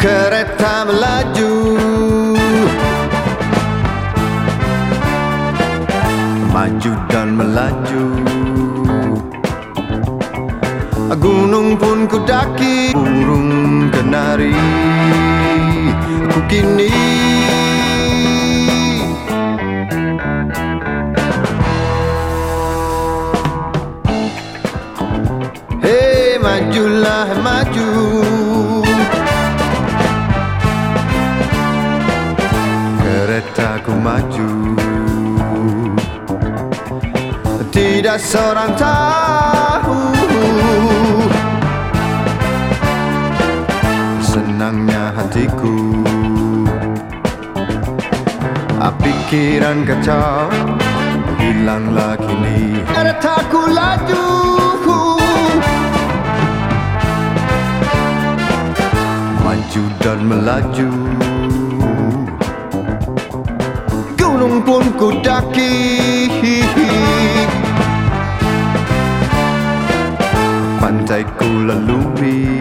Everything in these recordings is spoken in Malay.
Kereta melaju, maju dan melaju. Gunung pun ku daki, burung kenari aku kini. Hei majulah maju, keretaku maju, tidak seorang tahu senangnya hatiku. Pikiran kacau hilanglah kini, keretaku laju, maju dan melaju. Gunung pun ku daki, pantai ku lalui.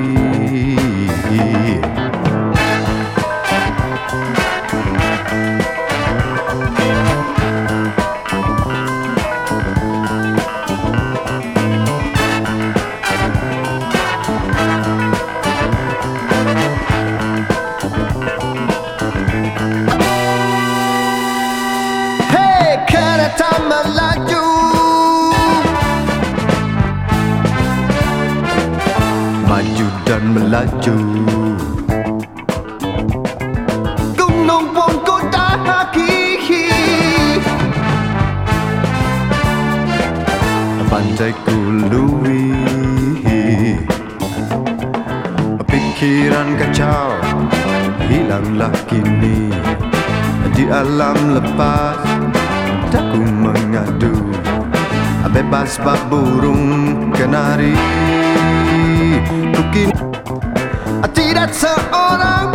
Kereta melaju, maju dan melaju. Gunung pun ku daki, pantai ku lalui. Pikiran kacau hilanglah kini, di alam lepas aku mengadu, bebas bak burung kenari. Ku kini tidak seorang